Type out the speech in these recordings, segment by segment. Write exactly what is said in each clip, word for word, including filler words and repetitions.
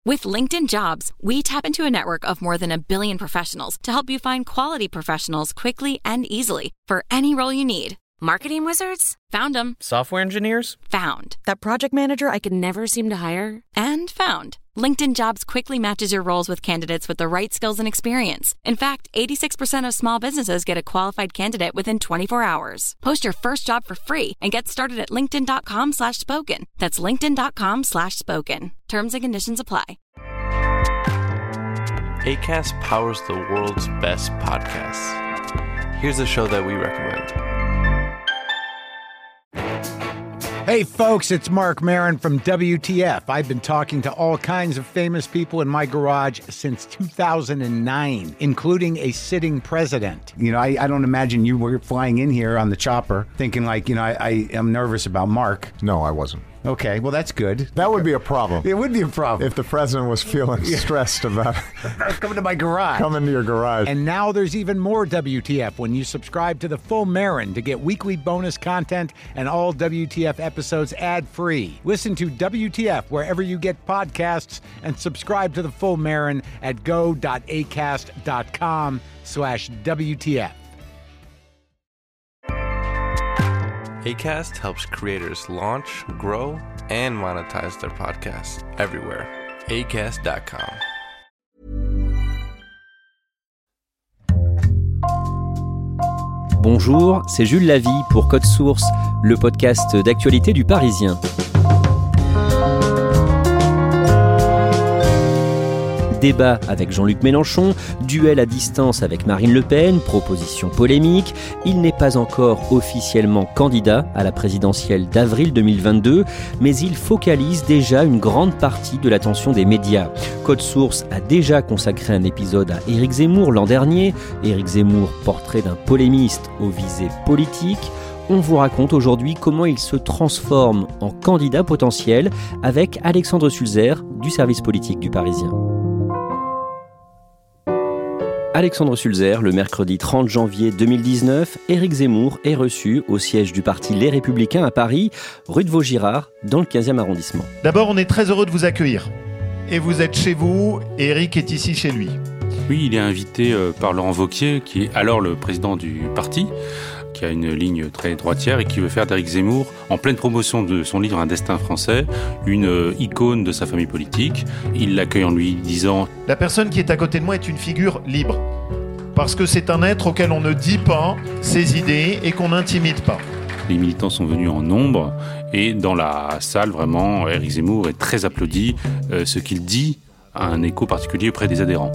With LinkedIn Jobs, we tap into a network of more than a billion professionals to help you find quality professionals quickly and easily for any role you need. Marketing wizards? Found them. Software engineers? Found. That project manager I could never seem to hire? And found. LinkedIn Jobs quickly matches your roles with candidates with the right skills and experience. In fact, eighty-six percent of small businesses get a qualified candidate within twenty-four hours. Post your first job for free and get started at linkedin.com slash spoken. That's linkedin.com slash spoken. Terms and conditions apply. Acast powers the world's best podcasts. Here's a show that we recommend. Hey folks, it's Mark Maron from W T F. I've been talking to all kinds of famous people in my garage since two thousand nine, including a sitting president. You know, I, I don't imagine you were flying in here on the chopper thinking like, you know, I, I am nervous about Mark. No, I wasn't. Okay, well, that's good. That would be a problem. It would be a problem. If the president was feeling stressed about coming to my garage. Coming to your garage. And now there's even more W T F when you subscribe to the full Maron to get weekly bonus content and all W T F episodes ad-free. Listen to W T F wherever you get podcasts and subscribe to the full Maron at go.acast.com slash WTF. Acast helps creators launch, grow, and monetize their podcasts everywhere. acast dot com. Bonjour, c'est Jules Lavie pour Code Source, le podcast d'actualité du Parisien. Débat avec Jean-Luc Mélenchon, duel à distance avec Marine Le Pen, proposition polémique. Il n'est pas encore officiellement candidat à la présidentielle d'avril deux mille vingt-deux, mais il focalise déjà une grande partie de l'attention des médias. Code Source a déjà consacré un épisode à Éric Zemmour l'an dernier. Éric Zemmour, portrait d'un polémiste aux visées politiques. On vous raconte aujourd'hui comment il se transforme en candidat potentiel avec Alexandre Sulzer du service politique du Parisien. Alexandre Sulzer, le mercredi trente janvier deux mille dix-neuf, Éric Zemmour est reçu au siège du parti Les Républicains à Paris, rue de Vaugirard, dans le quinzième arrondissement. D'abord, on est très heureux de vous accueillir. Et vous êtes chez vous, et Éric est ici chez lui. Oui, il est invité euh, par Laurent Wauquiez, qui est alors le président du parti, qui a une ligne très droitière et qui veut faire d'Éric Zemmour, en pleine promotion de son livre Un destin français, une euh, icône de sa famille politique. Il l'accueille en lui disant « La personne qui est à côté de moi est une figure libre, parce que c'est un être auquel on ne dit pas ses idées et qu'on n'intimide pas. » Les militants sont venus en nombre et dans la salle, vraiment, Éric Zemmour est très applaudi. Euh, ce qu'il dit a un écho particulier auprès des adhérents.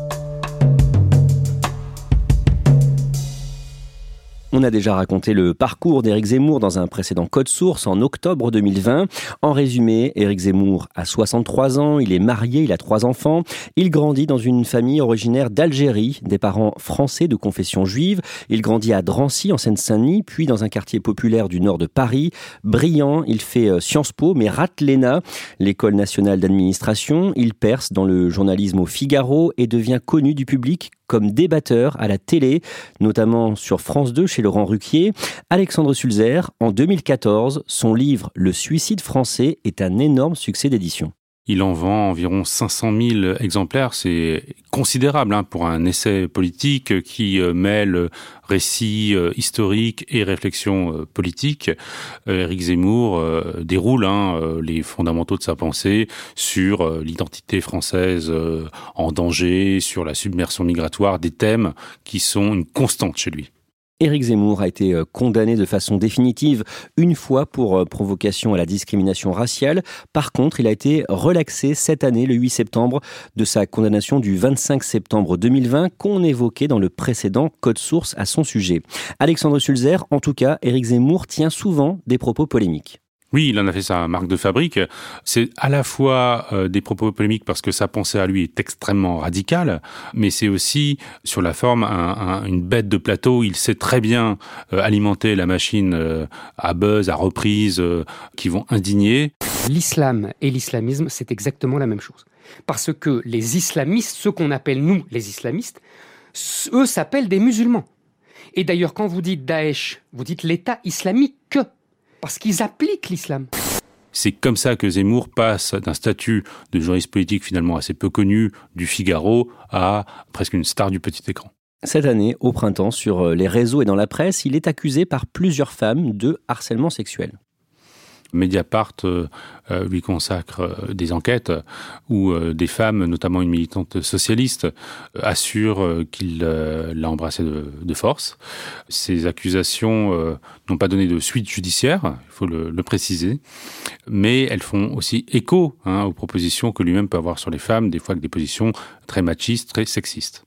On a déjà raconté le parcours d'Éric Zemmour dans un précédent Code Source en octobre deux mille vingt. En résumé, Éric Zemmour a soixante-trois ans, il est marié, il a trois enfants. Il grandit dans une famille originaire d'Algérie, des parents français de confession juive. Il grandit à Drancy, en Seine-Saint-Denis, puis dans un quartier populaire du nord de Paris. Brillant, il fait Sciences Po, mais rate l'E N A, l'École nationale d'administration. Il perce dans le journalisme au Figaro et devient connu du public comme débatteur à la télé, notamment sur France deux chez Laurent Ruquier. Alexandre Sulzer, en deux mille quatorze, son livre « Le suicide français » est un énorme succès d'édition. Il en vend environ cinq cent mille exemplaires, c'est considérable hein, pour un essai politique qui euh, mêle récit euh, historique et réflexion euh, politique. Euh, Éric Zemmour euh, déroule hein, euh, les fondamentaux de sa pensée sur euh, l'identité française euh, en danger, sur la submersion migratoire, des thèmes qui sont une constante chez lui. Éric Zemmour a été condamné de façon définitive une fois pour provocation à la discrimination raciale. Par contre, il a été relaxé cette année, le huit septembre, de sa condamnation du vingt-cinq septembre deux mille vingt qu'on évoquait dans le précédent Code Source à son sujet. Alexandre Sulzer, en tout cas, Éric Zemmour tient souvent des propos polémiques. Oui, il en a fait sa marque de fabrique. C'est à la fois euh, des propos polémiques parce que sa pensée à lui est extrêmement radicale, mais c'est aussi, sur la forme, un, un, une bête de plateau. Il sait très bien euh, alimenter la machine euh, à buzz, à reprise, euh, qui vont indigner. L'islam et l'islamisme, c'est exactement la même chose. Parce que les islamistes, ceux qu'on appelle nous les islamistes, eux s'appellent des musulmans. Et d'ailleurs, quand vous dites Daesh, vous dites l'État islamique, parce qu'ils appliquent l'islam. C'est comme ça que Zemmour passe d'un statut de journaliste politique finalement assez peu connu du Figaro à presque une star du petit écran. Cette année, au printemps, sur les réseaux et dans la presse, il est accusé par plusieurs femmes de harcèlement sexuel. Mediapart euh, euh, lui consacre euh, des enquêtes où euh, des femmes, notamment une militante socialiste, euh, assurent euh, qu'il euh, l'a embrassée de, de force. Ces accusations euh, n'ont pas donné de suite judiciaire, il faut le, le préciser, mais elles font aussi écho hein, aux propositions que lui-même peut avoir sur les femmes, des fois avec des positions très machistes, très sexistes.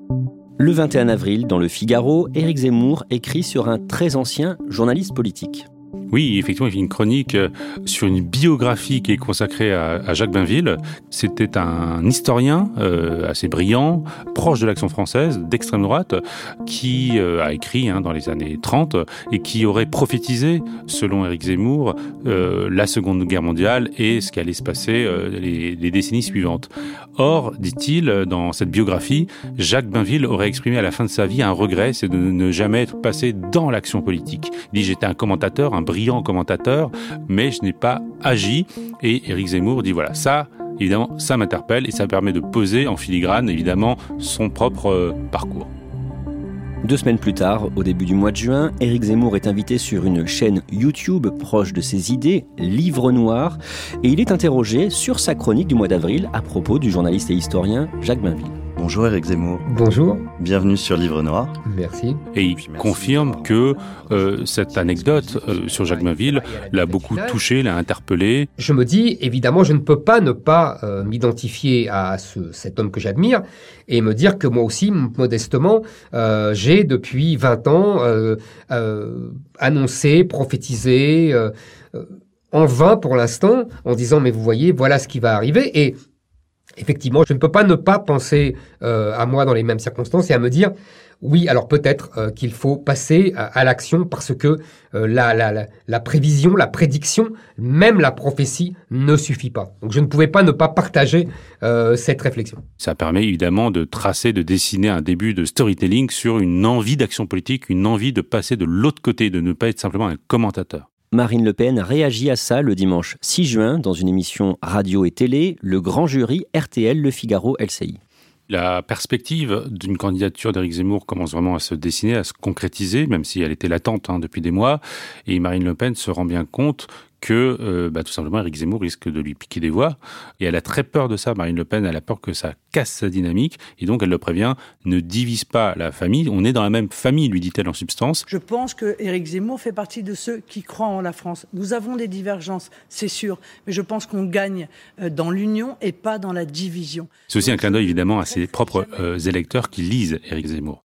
Le vingt et un avril, dans le Figaro, Éric Zemmour écrit sur un très ancien journaliste politique. Oui, effectivement, il fait une chronique sur une biographie qui est consacrée à, à Jacques Bainville. C'était un historien euh, assez brillant, proche de l'Action française, d'extrême droite, qui euh, a écrit hein, dans les années trente et qui aurait prophétisé, selon Éric Zemmour, euh, la Seconde Guerre mondiale et ce qui allait se passer euh, les, les décennies suivantes. Or, dit-il, dans cette biographie, Jacques Bainville aurait exprimé à la fin de sa vie un regret, c'est de ne jamais être passé dans l'action politique. Il dit « J'étais un commentateur, un brillant commentateur, mais je n'ai pas agi. » Et Éric Zemmour dit voilà, ça, évidemment, ça m'interpelle et ça permet de poser en filigrane, évidemment, son propre euh, parcours. Deux semaines plus tard, au début du mois de juin, Éric Zemmour est invité sur une chaîne YouTube proche de ses idées, Livre Noir, et il est interrogé sur sa chronique du mois d'avril à propos du journaliste et historien Jacques Bainville. Bonjour Éric Zemmour. Bonjour. Bienvenue sur Livre Noir. Merci. Et il confirme que euh, cette anecdote euh, sur Jacques Bainville l'a beaucoup touché, l'a interpellé. Je me dis, évidemment, je ne peux pas ne pas euh, m'identifier à ce, cet homme que j'admire et me dire que moi aussi, modestement, euh, j'ai depuis vingt ans euh, euh, annoncé, prophétisé, euh, euh, en vain pour l'instant, en disant, mais vous voyez, voilà ce qui va arriver. Et effectivement, je ne peux pas ne pas penser euh, à moi dans les mêmes circonstances et à me dire, oui, alors peut-être euh, qu'il faut passer à, à l'action parce que euh, la, la, la, la prévision, la prédiction, même la prophétie ne suffit pas. Donc je ne pouvais pas ne pas partager euh, cette réflexion. Ça permet évidemment de tracer, de dessiner un début de storytelling sur une envie d'action politique, une envie de passer de l'autre côté, de ne pas être simplement un commentateur. Marine Le Pen réagit à ça le dimanche six juin dans une émission radio et télé, le grand jury R T L, Le Figaro, L C I. La perspective d'une candidature d'Éric Zemmour commence vraiment à se dessiner, à se concrétiser, même si elle était latente hein, depuis des mois. Et Marine Le Pen se rend bien compte que euh, bah, tout simplement Éric Zemmour risque de lui piquer des voix. Et elle a très peur de ça, Marine Le Pen, elle a peur que ça casse sa dynamique. Et donc elle le prévient, ne divise pas la famille. On est dans la même famille, lui dit-elle en substance. Je pense que Éric Zemmour fait partie de ceux qui croient en la France. Nous avons des divergences, c'est sûr, mais je pense qu'on gagne dans l'union et pas dans la division. C'est aussi un clin d'œil évidemment à ses propres euh, électeurs qui lisent Éric Zemmour.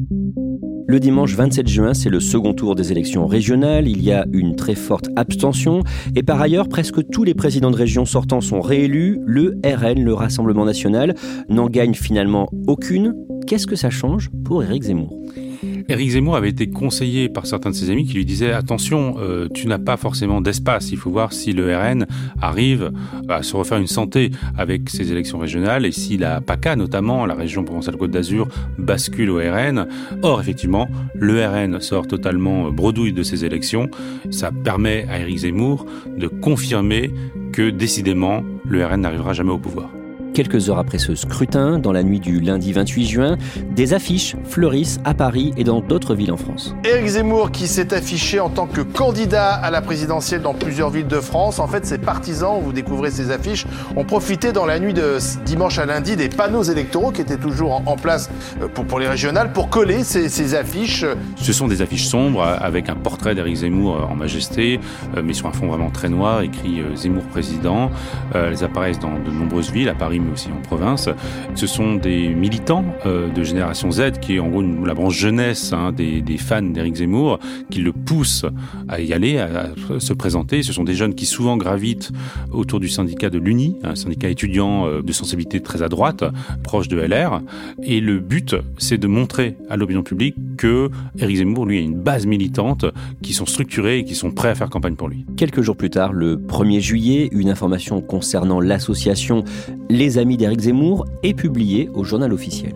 Le dimanche vingt-sept juin, c'est le second tour des élections régionales. Il y a une très forte abstention. Et par ailleurs, presque tous les présidents de région sortants sont réélus. Le R N, le Rassemblement national, n'en gagne finalement aucune. Qu'est-ce que ça change pour Éric Zemmour ? Éric Zemmour avait été conseillé par certains de ses amis qui lui disaient « Attention, euh, tu n'as pas forcément d'espace. Il faut voir si le R N arrive à se refaire une santé avec ces élections régionales et si la PACA, notamment la région Provence-Alpes-Côte d'Azur, bascule au R N. » Or, effectivement, le R N sort totalement bredouille de ces élections. Ça permet à Éric Zemmour de confirmer que, décidément, le R N n'arrivera jamais au pouvoir. Quelques heures après ce scrutin, dans la nuit du lundi vingt-huit juin, des affiches fleurissent à Paris et dans d'autres villes en France. Éric Zemmour qui s'est affiché en tant que candidat à la présidentielle dans plusieurs villes de France. En fait, ses partisans, vous découvrez ces affiches, ont profité dans la nuit de dimanche à lundi des panneaux électoraux qui étaient toujours en, en place pour, pour les régionales pour coller ces, ces affiches. Ce sont des affiches sombres avec un portrait d'Éric Zemmour en majesté, mais sur un fond vraiment très noir, écrit Zemmour président. Elles apparaissent dans de nombreuses villes, à Paris, mais aussi en province. Ce sont des militants euh, de Génération Z, qui est en gros une, la branche jeunesse hein, des, des fans d'Éric Zemmour, qui le poussent à y aller, à, à se présenter. Ce sont des jeunes qui souvent gravitent autour du syndicat de l'Uni, un syndicat étudiant euh, de sensibilité très à droite, proche de L R. Et le but, c'est de montrer à l'opinion publique que Éric Zemmour, lui, a une base militante, qui sont structurés et qui sont prêts à faire campagne pour lui. Quelques jours plus tard, le premier juillet, une information concernant l'association Les Amis d'Éric Zemmour est publiée au Journal officiel.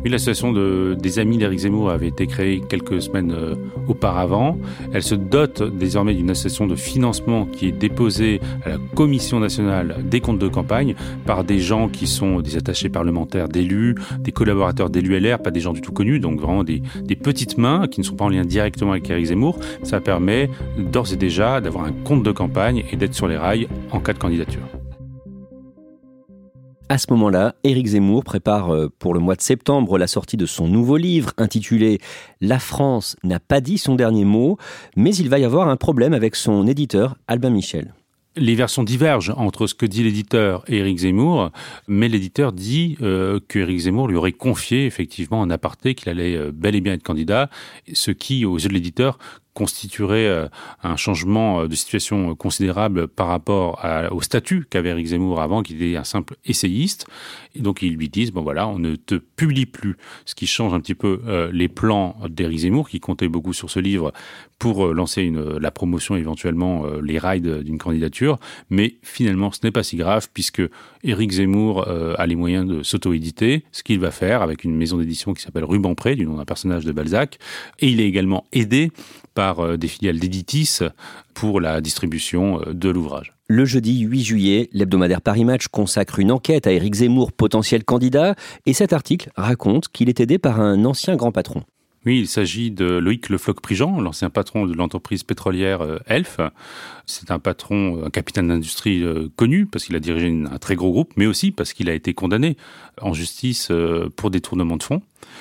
Oui, l'association de, des amis d'Éric Zemmour avait été créée quelques semaines euh, auparavant. Elle se dote désormais d'une association de financement qui est déposée à la Commission nationale des comptes de campagne par des gens qui sont des attachés parlementaires d'élus, des collaborateurs d'élus L R, pas des gens du tout connus, donc vraiment des, des petites mains qui ne sont pas en lien directement avec Éric Zemmour. Ça permet d'ores et déjà d'avoir un compte de campagne et d'être sur les rails en cas de candidature. À ce moment-là, Éric Zemmour prépare pour le mois de septembre la sortie de son nouveau livre intitulé « La France n'a pas dit son dernier mot », mais il va y avoir un problème avec son éditeur Albin Michel. Les versions divergent entre ce que dit l'éditeur et Éric Zemmour, mais l'éditeur dit euh, qu'Éric Zemmour lui aurait confié effectivement en aparté qu'il allait euh, bel et bien être candidat, ce qui, aux yeux de l'éditeur, constituerait euh, un changement de situation considérable par rapport à, au statut qu'avait Éric Zemmour avant, qui était un simple essayiste. Et donc ils lui disent, bon voilà, on ne te publie plus, ce qui change un petit peu euh, les plans d'Éric Zemmour, qui comptait beaucoup sur ce livre pour euh, lancer une, la promotion, éventuellement euh, les rails d'une candidature. Mais finalement, ce n'est pas si grave, puisque Éric Zemmour euh, a les moyens de s'auto-éditer, ce qu'il va faire avec une maison d'édition qui s'appelle Rubempré, du nom d'un personnage de Balzac. Et il est également aidé par des filiales d'Editis pour la distribution de l'ouvrage. Le jeudi huit juillet, l'hebdomadaire Paris Match consacre une enquête à Éric Zemmour, potentiel candidat, et cet article raconte qu'il est aidé par un ancien grand patron. Oui, il s'agit de Loïc Le Floch-Prigent, l'ancien patron de l'entreprise pétrolière Elf. C'est un patron, un capitaine d'industrie connu, parce qu'il a dirigé un très gros groupe, mais aussi parce qu'il a été condamné en justice pour détournement de fonds.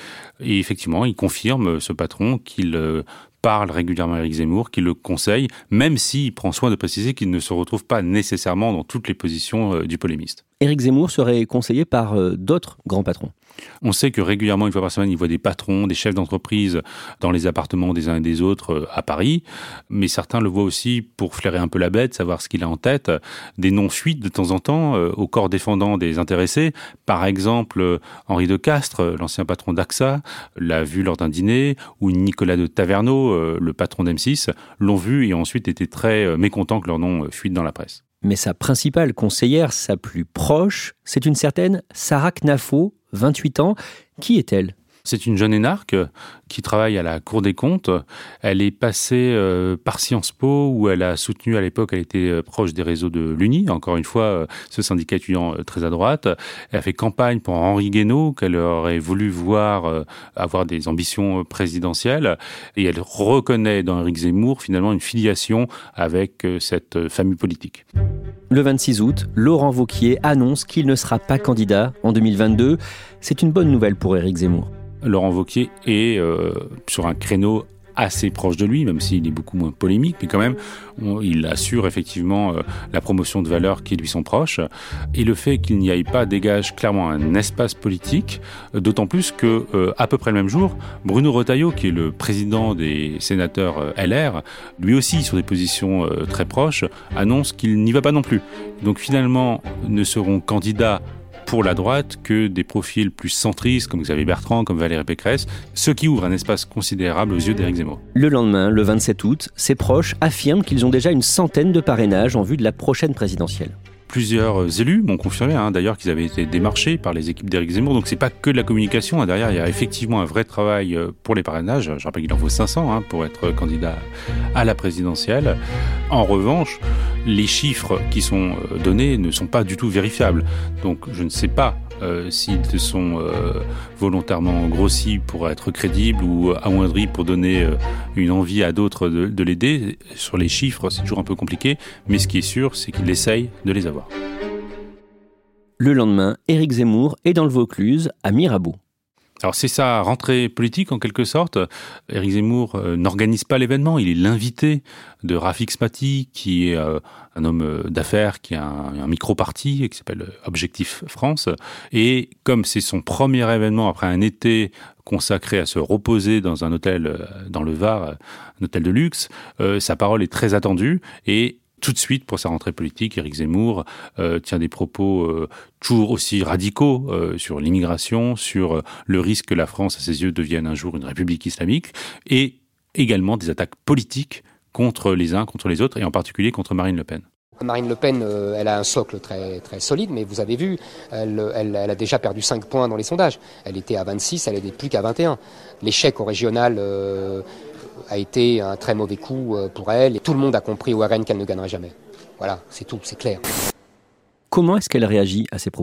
Et effectivement, il confirme, ce patron, qu'il parle régulièrement à Éric Zemmour, qu'il le conseille, même s'il prend soin de préciser qu'il ne se retrouve pas nécessairement dans toutes les positions du polémiste. Éric Zemmour serait conseillé par d'autres grands patrons. On sait que régulièrement, une fois par semaine, il voit des patrons, des chefs d'entreprise dans les appartements des uns et des autres à Paris. Mais certains le voient aussi pour flairer un peu la bête, savoir ce qu'il a en tête. Des noms fuitent de temps en temps au corps défendant des intéressés. Par exemple, Henri de Castres, l'ancien patron d'A X A, l'a vu lors d'un dîner, ou Nicolas de Taverneau, le patron d'M six, l'ont vu et ont ensuite été très mécontents que leur nom fuite dans la presse. Mais sa principale conseillère, sa plus proche, c'est une certaine Sarah Knafo, vingt-huit ans. Qui est-elle ? C'est une jeune énarque qui travaille à la Cour des comptes. Elle est passée euh, par Sciences Po, où elle a soutenu, à l'époque, elle était euh, proche des réseaux de l'Uni, encore une fois, euh, ce syndicat étudiant euh, très à droite. Elle a fait campagne pour Henri Guénaud, qu'elle aurait voulu voir euh, avoir des ambitions présidentielles. Et elle reconnaît dans Éric Zemmour, finalement, une filiation avec euh, cette famille politique. Le vingt-six août, Laurent Wauquiez annonce qu'il ne sera pas candidat en deux mille vingt-deux. C'est une bonne nouvelle pour Éric Zemmour. Laurent Wauquiez est euh, sur un créneau assez proche de lui, même s'il est beaucoup moins polémique, mais quand même, on, il assure effectivement euh, la promotion de valeurs qui lui sont proches. Et le fait qu'il n'y ait pas dégage clairement un espace politique, euh, d'autant plus que, euh, à peu près le même jour, Bruno Retailleau, qui est le président des sénateurs euh, L R, lui aussi sur des positions euh, très proches, annonce qu'il n'y va pas non plus. Donc finalement, ne seront candidats pour la droite que des profils plus centristes comme Xavier Bertrand, comme Valérie Pécresse, ce qui ouvre un espace considérable aux yeux d'Éric Zemmour. Le lendemain, le vingt-sept août, ses proches affirment qu'ils ont déjà une centaine de parrainages en vue de la prochaine présidentielle. Plusieurs élus m'ont confirmé hein, d'ailleurs qu'ils avaient été démarchés par les équipes d'Éric Zemmour, donc c'est pas que de la communication, hein. Derrière il y a effectivement un vrai travail pour les parrainages. Je rappelle qu'il en faut cinq cents hein, pour être candidat à la présidentielle. En revanche, les chiffres qui sont donnés ne sont pas du tout vérifiables, donc je ne sais pas Euh, s'ils se sont euh, volontairement grossis pour être crédibles ou amoindris pour donner euh, une envie à d'autres de, de l'aider. Sur les chiffres, c'est toujours un peu compliqué, mais ce qui est sûr, c'est qu'il essaye de les avoir. Le lendemain, Éric Zemmour est dans le Vaucluse, à Mirabeau. Alors c'est sa rentrée politique en quelque sorte. Éric Zemmour euh, n'organise pas l'événement, il est l'invité de Rafik Smati, qui est euh, un homme d'affaires, qui a un, un micro-parti qui s'appelle Objectif France. Et comme c'est son premier événement après un été consacré à se reposer dans un hôtel euh, dans le Var, un hôtel de luxe, euh, sa parole est très attendue et tout de suite, pour sa rentrée politique, Éric Zemmour euh, tient des propos euh, toujours aussi radicaux euh, sur l'immigration, sur euh, le risque que la France, à ses yeux, devienne un jour une république islamique, et également des attaques politiques contre les uns, contre les autres, et en particulier contre Marine Le Pen. Marine Le Pen, euh, elle a un socle très, très solide, mais vous avez vu, elle, elle, elle a déjà perdu cinq points dans les sondages. Elle était à vingt-six, elle n'est plus qu'à vingt et un. L'échec au régional euh, a été un très mauvais coup euh, pour elle. Et tout le monde a compris au R N qu'elle ne gagnerait jamais. Voilà, c'est tout, c'est clair. Comment est-ce qu'elle réagit à ces propos ?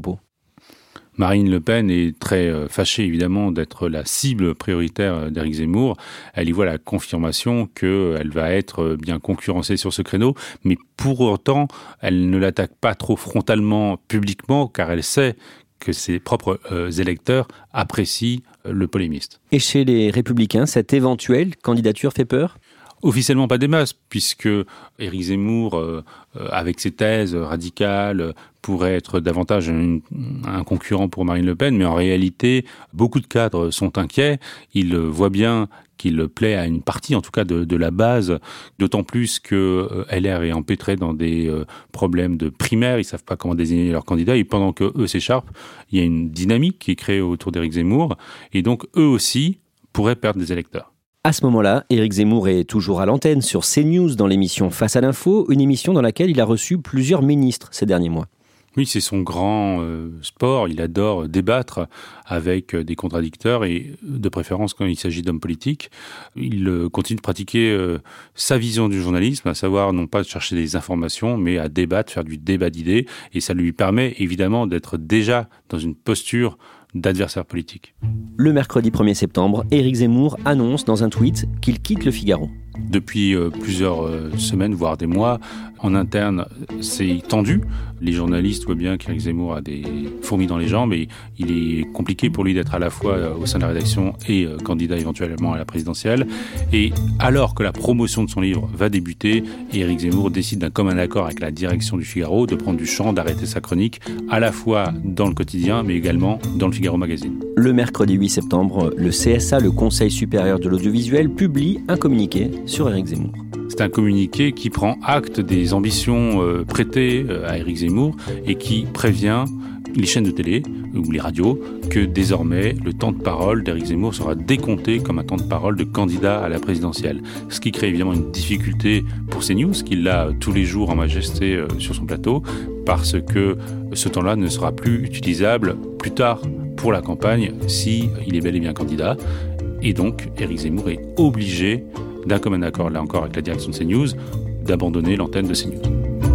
Marine Le Pen est très fâchée, évidemment, d'être la cible prioritaire d'Éric Zemmour. Elle y voit la confirmation qu'elle va être bien concurrencée sur ce créneau, mais pour autant, elle ne l'attaque pas trop frontalement, publiquement, car elle sait que ses propres euh, électeurs apprécient le polémiste. Et chez les Républicains, cette éventuelle candidature fait peur ? Officiellement pas des masses, puisque Éric Zemmour, euh, avec ses thèses radicales, pourrait être davantage un, un concurrent pour Marine Le Pen, mais en réalité, beaucoup de cadres sont inquiets. Ils voient bien qu'il plaît à une partie, en tout cas, de, de la base, d'autant plus que euh, L R est empêtré dans des euh, problèmes de primaire, ils savent pas comment désigner leurs candidats, et pendant que eux s'écharpent, il y a une dynamique qui est créée autour d'Éric Zemmour, et donc eux aussi pourraient perdre des électeurs. À ce moment-là, Éric Zemmour est toujours à l'antenne sur CNews dans l'émission Face à l'info, une émission dans laquelle il a reçu plusieurs ministres ces derniers mois. Oui, c'est son grand euh, sport. Il adore débattre avec des contradicteurs et de préférence quand il s'agit d'hommes politiques. Il euh, continue de pratiquer euh, sa vision du journalisme, à savoir non pas de chercher des informations, mais à débattre, faire du débat d'idées. Et ça lui permet évidemment d'être déjà dans une posture d'adversaire politique. Le mercredi premier septembre, Éric Zemmour annonce dans un tweet qu'il quitte Le Figaro. Depuis euh, plusieurs euh, semaines, voire des mois, en interne, c'est tendu. Les journalistes voient bien qu'Éric Zemmour a des fourmis dans les jambes et il est compliqué pour lui d'être à la fois euh, au sein de la rédaction et euh, candidat éventuellement à la présidentielle. Et alors que la promotion de son livre va débuter, Éric Zemmour décide d'un commun accord avec la direction du Figaro de prendre du champ, d'arrêter sa chronique, à la fois dans le quotidien, mais également dans le Figaro Magazine. Le mercredi huit septembre, le C S A, le Conseil supérieur de l'audiovisuel, publie un communiqué sur Éric Zemmour. C'est un communiqué qui prend acte des ambitions euh, prêtées euh, à Éric Zemmour et qui prévient les chaînes de télé ou les radios que désormais le temps de parole d'Éric Zemmour sera décompté comme un temps de parole de candidat à la présidentielle. Ce qui crée évidemment une difficulté pour CNews, qui l'a tous les jours en majesté euh, sur son plateau, parce que ce temps-là ne sera plus utilisable plus tard pour la campagne si il est bel et bien candidat. Et donc Éric Zemmour est obligé, d'un commun accord là encore avec la direction de CNews, d'abandonner l'antenne de CNews.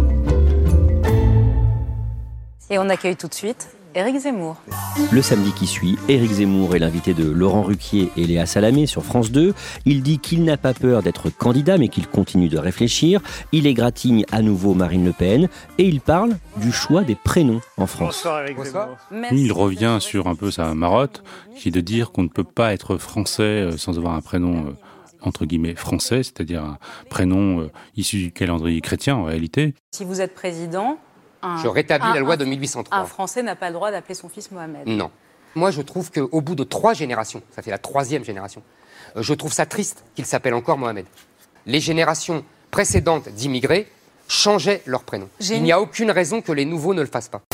Et on accueille tout de suite Éric Zemmour. Le samedi qui suit, Éric Zemmour est l'invité de Laurent Ruquier et Léa Salamé sur France deux. Il dit qu'il n'a pas peur d'être candidat, mais qu'il continue de réfléchir. Il égratigne à nouveau Marine Le Pen et il parle du choix des prénoms en France. Bonsoir Éric Zemmour. Il revient sur un peu sa marotte, qui est de dire qu'on ne peut pas être français sans avoir un prénom entre guillemets français, c'est-à-dire un prénom euh, issu du calendrier chrétien en réalité. Si vous êtes président, un, je rétablis un, la loi un, de mille huit cent trois. Un Français n'a pas le droit d'appeler son fils Mohamed. Non. Moi, je trouve qu'au bout de trois générations, ça fait la troisième génération, euh, je trouve ça triste qu'il s'appelle encore Mohamed. Les générations précédentes d'immigrés changeaient leur prénom. J'ai... Il n'y a aucune raison que les nouveaux ne le fassent pas.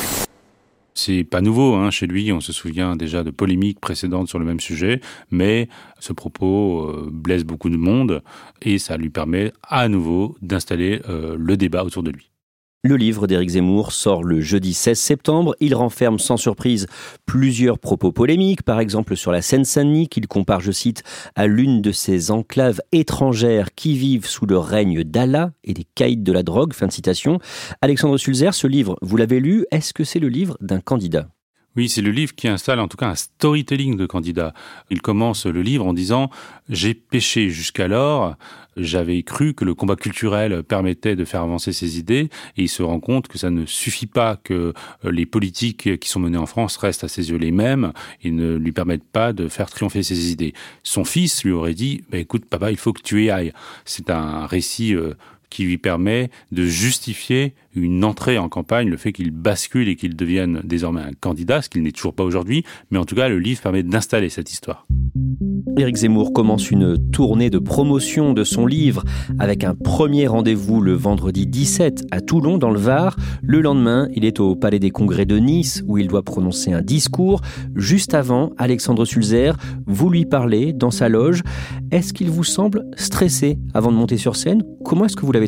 C'est pas nouveau, hein, chez lui, on se souvient déjà de polémiques précédentes sur le même sujet, mais ce propos euh, blesse beaucoup de monde et ça lui permet à nouveau d'installer euh, le débat autour de lui. Le livre d'Éric Zemmour sort le jeudi seize septembre. Il renferme sans surprise plusieurs propos polémiques, par exemple sur la Seine-Saint-Denis, qu'il compare, je cite, à l'une de ces enclaves étrangères qui vivent sous le règne d'Allah et des caïds de la drogue. Fin de citation. Alexandre Sulzer, ce livre, vous l'avez lu, est-ce que c'est le livre d'un candidat ? Oui, c'est le livre qui installe en tout cas un storytelling de candidat. Il commence le livre en disant « J'ai péché jusqu'alors, j'avais cru que le combat culturel permettait de faire avancer ses idées et il se rend compte que ça ne suffit pas, que les politiques qui sont menées en France restent à ses yeux les mêmes et ne lui permettent pas de faire triompher ses idées. » Son fils lui aurait dit bah, « Écoute papa, il faut que tu y ailles. » C'est un récit euh, qui lui permet de justifier une entrée en campagne, le fait qu'il bascule et qu'il devienne désormais un candidat, ce qu'il n'est toujours pas aujourd'hui, mais en tout cas, le livre permet d'installer cette histoire. Éric Zemmour commence une tournée de promotion de son livre avec un premier rendez-vous le vendredi dix-sept à Toulon, dans le Var. Le lendemain, il est au Palais des Congrès de Nice où il doit prononcer un discours. Juste avant, Alexandre Sulzer, vous lui parlez dans sa loge. Est-ce qu'il vous semble stressé avant de monter sur scène ? Comment est-ce que vous l'avez trouvé ?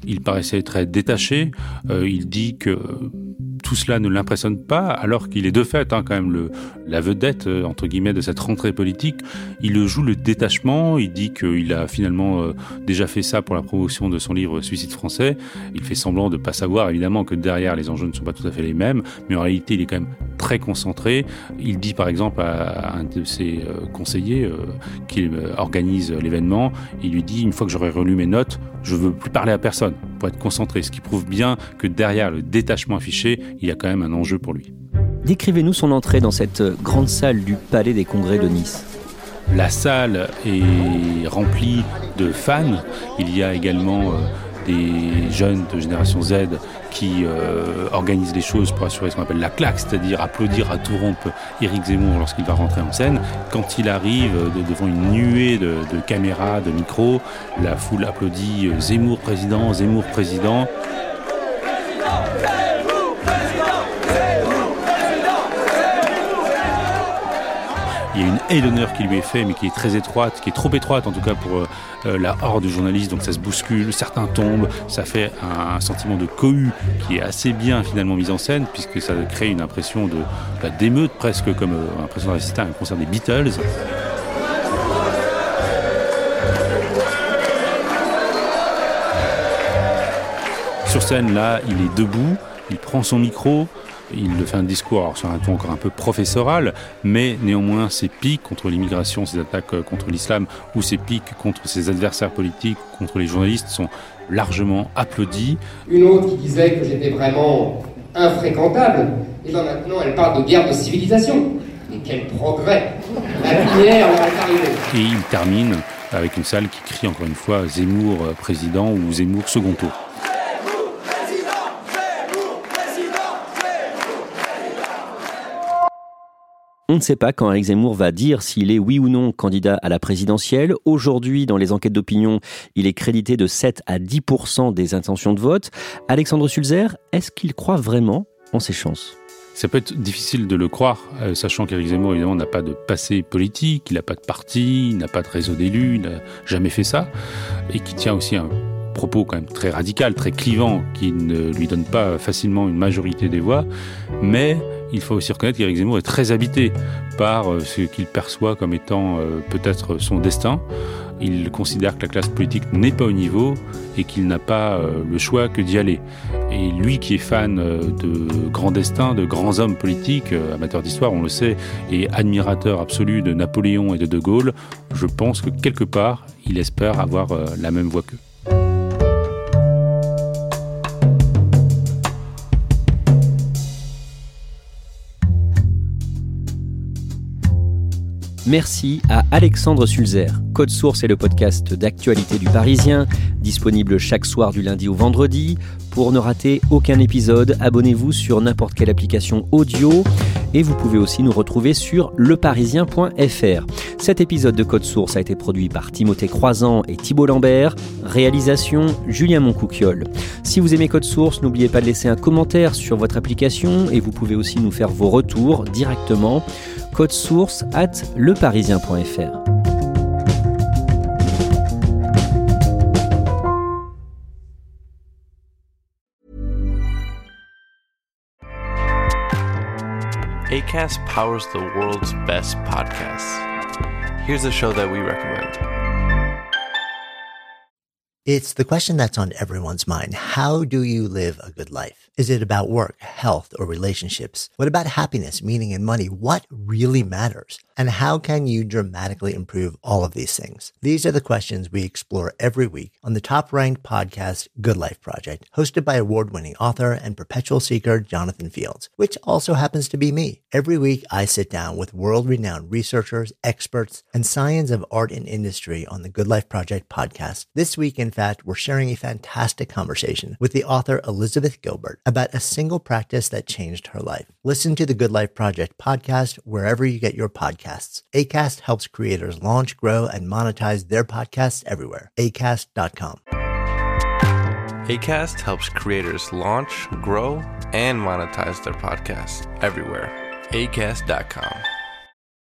Il paraissait très détaché. Euh, il dit que tout cela ne l'impressionne pas, alors qu'il est de fait hein, quand même le, la vedette, euh, entre guillemets, de cette rentrée politique. Il joue le détachement, il dit qu'il a finalement euh, déjà fait ça pour la promotion de son livre Suicide français. Il fait semblant de ne pas savoir, évidemment, que derrière, les enjeux ne sont pas tout à fait les mêmes, mais en réalité, il est quand même très concentré. Il dit, par exemple, à un de ses euh, conseillers euh, qui euh, organise l'événement, il lui dit, une fois que j'aurai relu mes notes, je ne veux plus parler à personne pour être concentré, ce qui prouve bien que derrière le détachement affiché, il y a quand même un enjeu pour lui. Décrivez-nous son entrée dans cette grande salle du Palais des Congrès de Nice. La salle est remplie de fans. Il y a également euh, des jeunes de génération Z qui euh, organisent les choses pour assurer ce qu'on appelle la claque, c'est-à-dire applaudir à tout rompre Éric Zemmour lorsqu'il va rentrer en scène. Quand il arrive de, devant une nuée de, de caméras, de micros, la foule applaudit euh, Zemmour président, Zemmour président. Il y a une haie d'honneur qui lui est faite, mais qui est très étroite, qui est trop étroite en tout cas pour euh, la horde de journalistes, donc ça se bouscule, certains tombent, ça fait un, un sentiment de cohue qui est assez bien finalement mis en scène, puisque ça crée une impression de, bah, d'émeute presque, comme euh, l'impression d'assister à un concert des Beatles. Sur scène, là, il est debout, il prend son micro, il fait un discours alors, sur un ton encore un peu professoral, mais néanmoins ses piques contre l'immigration, ses attaques contre l'islam ou ses piques contre ses adversaires politiques, contre les journalistes sont largement applaudis. Une autre qui disait que j'étais vraiment infréquentable, et bien maintenant elle parle de guerre de civilisation. Mais quel progrès! La lumière leur est arrivée. Et il termine avec une salle qui crie encore une fois Zemmour président ou Zemmour second tour. On ne sait pas quand Éric Zemmour va dire s'il est oui ou non candidat à la présidentielle. Aujourd'hui, dans les enquêtes d'opinion, il est crédité de sept à dix pour cent des intentions de vote. Alexandre Sulzer, est-ce qu'il croit vraiment en ses chances ? Ça peut être difficile de le croire, euh, sachant qu'Éric Zemmour, évidemment, n'a pas de passé politique, il n'a pas de parti, il n'a pas de réseau d'élus, il n'a jamais fait ça, et qui tient aussi un propos quand même très radical, très clivant, qui ne lui donne pas facilement une majorité des voix, mais il faut aussi reconnaître qu'Éric Zemmour est très habité par ce qu'il perçoit comme étant euh, peut-être son destin. Il considère que la classe politique n'est pas au niveau et qu'il n'a pas euh, le choix que d'y aller. Et lui qui est fan euh, de grands destins, de grands hommes politiques, euh, amateur d'histoire, on le sait, et admirateur absolu de Napoléon et de De Gaulle, je pense que quelque part, il espère avoir euh, la même voix qu'eux. Merci à Alexandre Sulzer. Code Source est le podcast d'actualité du Parisien, disponible chaque soir du lundi au vendredi. Pour ne rater aucun épisode, abonnez-vous sur n'importe quelle application audio et vous pouvez aussi nous retrouver sur leparisien point f r. Cet épisode de Code Source a été produit par Timothée Croizan et Thibault Lambert. Réalisation, Julien Moncouquiol. Si vous aimez Code Source, n'oubliez pas de laisser un commentaire sur votre application et vous pouvez aussi nous faire vos retours directement. Code Source at leparisien point f r. Acast powers the world's best podcasts. Here's a show that we recommend. It's the question that's on everyone's mind. How do you live a good life? Is it about work, health, or relationships? What about happiness, meaning, and money? What really matters? And how can you dramatically improve all of these things? These are the questions we explore every week on the top-ranked podcast, Good Life Project, hosted by award-winning author and perpetual seeker Jonathan Fields, which also happens to be me. Every week, I sit down with world-renowned researchers, experts, and science of art and industry on the Good Life Project podcast. This week, in fact, we're sharing a fantastic conversation with the author Elizabeth Gilbert about a single practice that changed her life. Listen to the Good Life Project podcast wherever you get your podcasts. Acast helps creators launch, grow, and monetize their podcasts everywhere. acast dot com. Acast helps creators launch, grow, and monetize their podcasts everywhere. acast dot com.